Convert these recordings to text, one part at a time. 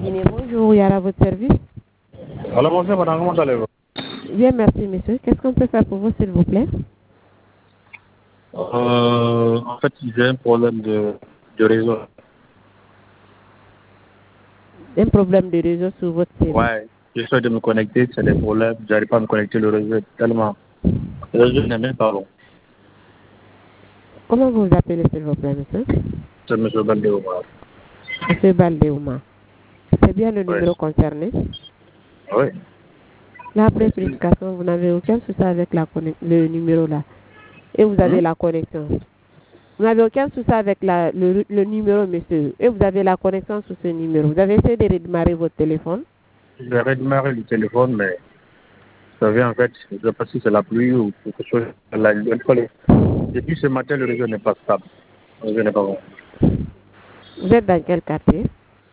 Guinée, bonjour, Yara, votre service. Alors bonjour madame, comment allez-vous? Bien, merci monsieur. Qu'est-ce qu'on peut faire pour vous, s'il vous plaît? En fait, j'ai un problème de réseau. Un problème de réseau sur votre télé. Ouais, j'essaie de me connecter, c'est des problèmes, j'arrive pas à me connecter, le réseau est tellement... Le réseau n'est même pas bon. Comment vous vous appelez, s'il vous plaît, monsieur? C'est M. Baldéoma. Monsieur Baldéoma. C'est bien le Oui. numéro concerné? Oui. Là, après vérification, vous n'avez aucun souci avec le numéro là. Et vous avez la connexion. Vous n'avez aucun souci avec le numéro, monsieur. Et vous avez la connexion sur ce numéro. Vous avez essayé de redémarrer votre téléphone? J'ai redémarré le téléphone, mais vous savez, en fait, je ne sais pas si c'est la pluie ou quelque chose. Depuis ce matin, le réseau n'est pas stable. Le réseau n'est pas bon. Vous êtes dans quel quartier?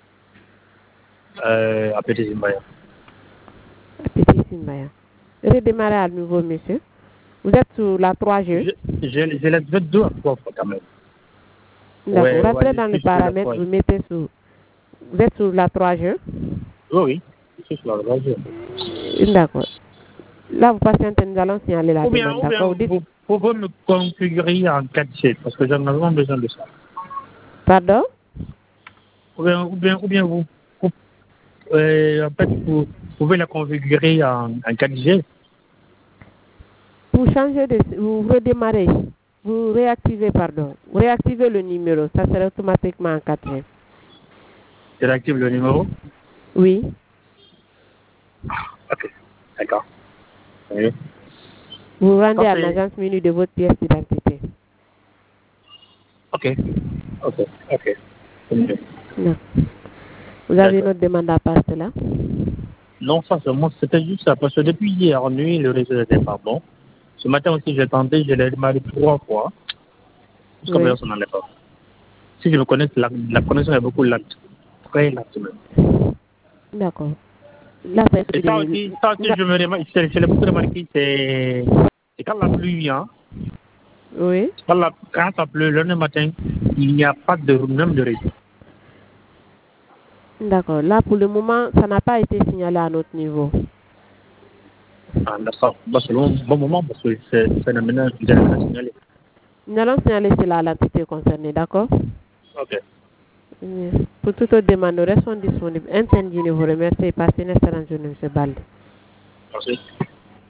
À Petit Zimbaya. À Petit Simbaya. Redémarrez à nouveau, monsieur. Vous êtes sur la 3G? Je l'ai fait 2 à 3 fois quand même. D'accord. Ouais, Rentrez ouais, dans je le suis sur la paramètre, 3G. vous mettez sur... Vous êtes sur la 3G? Oui, je suis sur la 3G. D'accord. Là, vous patientez, nous allons signaler la demande, d'accord? Vous pouvez me configurer en 4G parce que j'en ai vraiment besoin de ça. Pardon? Ou bien vous en fait, vous pouvez la configurer en 4G. Pour changer de... Vous redémarrez. Vous réactivez, pardon. Vous réactivez le numéro. Ça sera automatiquement en 4G. Je réactive le numéro. Oui. Ok, d'accord. Oui. Vous vous rendez à Parfait. l'agence menu de votre pièce d'identité. Ok, ok. C'est mieux. Non. Vous avez une autre demande à part cela? Non, ça seulement, c'était juste ça, parce que depuis hier nuit, le réseau n'était pas bon. Ce matin aussi, j'ai tenté, je l'ai démarré 3 fois. Jusqu'à présent, ça n'en est pas. Si je me connecte, la connexion est beaucoup lente. Très lente même. D'accord. Là, c'est... Et ça aussi, je me remarque, c'est beaucoup remarqué, c'est quand la pluie vient. Oui. Quand ça pleut, le matin, il n'y a pas même de réseau. D'accord. Là, pour le moment, ça n'a pas été signalé à notre niveau. Ah, d'accord. Bah, c'est un bon moment parce que c'est phénoménal que vous allez signaler. Nous allons signaler cela à l'entité concernée, d'accord? Ok. Oui. Pour toute autre demande, nous restons disponibles. Interne vous remercie et passez une excellente journée, M. Balde. Merci.